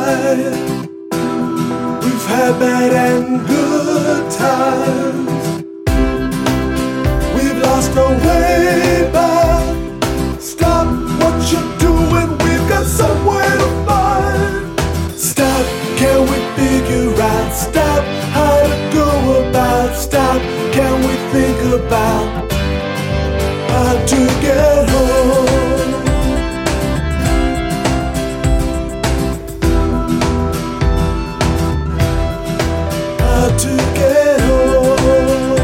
ride. We've had bad and good times. We've lost our way back. Stop what you're doing, we've got somewhere to find. Stop, can we figure out? Stop, how to go about? Stop, can we think about how to get home? How to get home?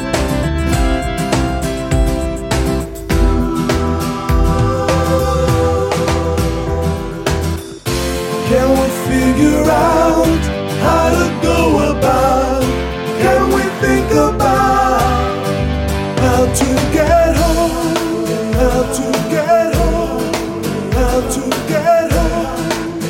Can we figure out how to go about? Can we think about how to get home? How to get home? How to get home?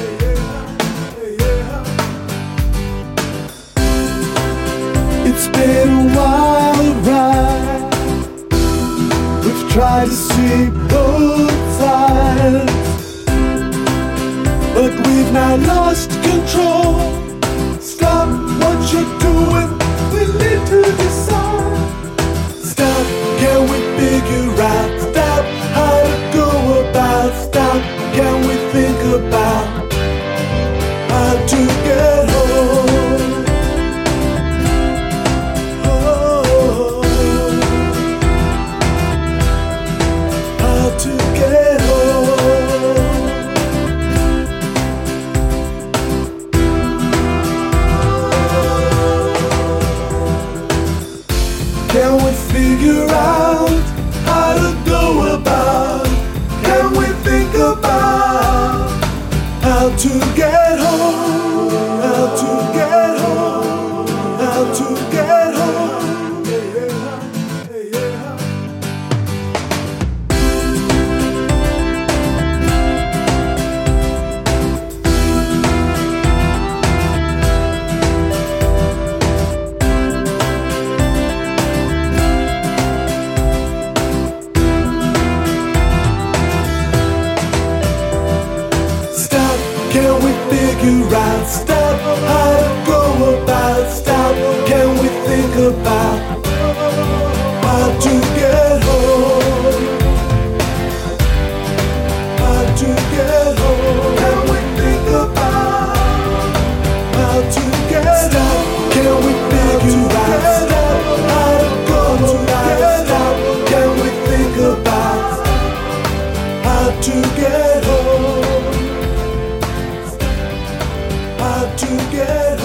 It's been a wild ride. We've tried to see both sides, but we've now lost control. Stop what you're doing, we need to decide. Stop, can we figure out? Stop, how to go about? Stop, can we think about how to get home? Oh, how to get home? Can we figure out how to go about? Can we think about how to get home? How to get home? How to get home? Can we figure out? Stop, how to go about? Stop, can we think about how to get home? How to get home? Can we think about how to get home? Can we figure out? Stop, how to go about? Stop, can we think about how to get home? How to get